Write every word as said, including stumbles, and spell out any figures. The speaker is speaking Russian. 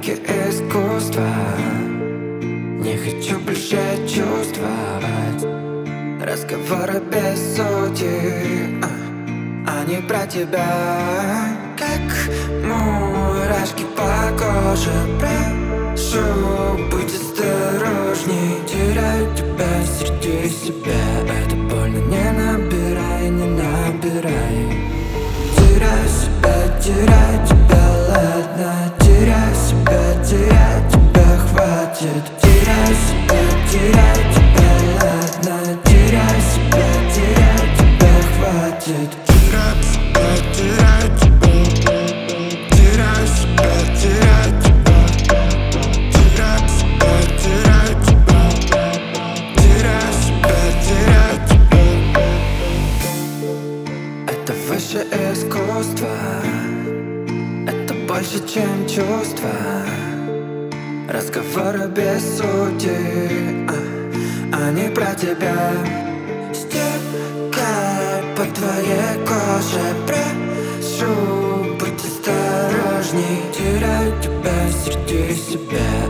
звуки искусства. Не хочу больше чувствовать разговоры без сути, а, они про тебя. Как мурашки по коже, прошу, будь осторожней. Теряю тебя среди себя. Это больно, не набирай, не набирай. Теряю себя, теряю тебя, ладно. Теряю себя, теряю тебя, хватит. Теряю себя, теряю тебя, ладно. Теряю себя, теряю тебя, хватит. Теряю себя, теряю тебя. Теряю себя, теряю тебя. Теряю себя, теряю тебя. Теряю себя, теряю тебя. Это высшее искусство. Это больше, чем чувства. Разговоры без сути, а, они про тебя. Стекай по твоей коже, прошу, будь осторожней. Теряю тебя среди себя.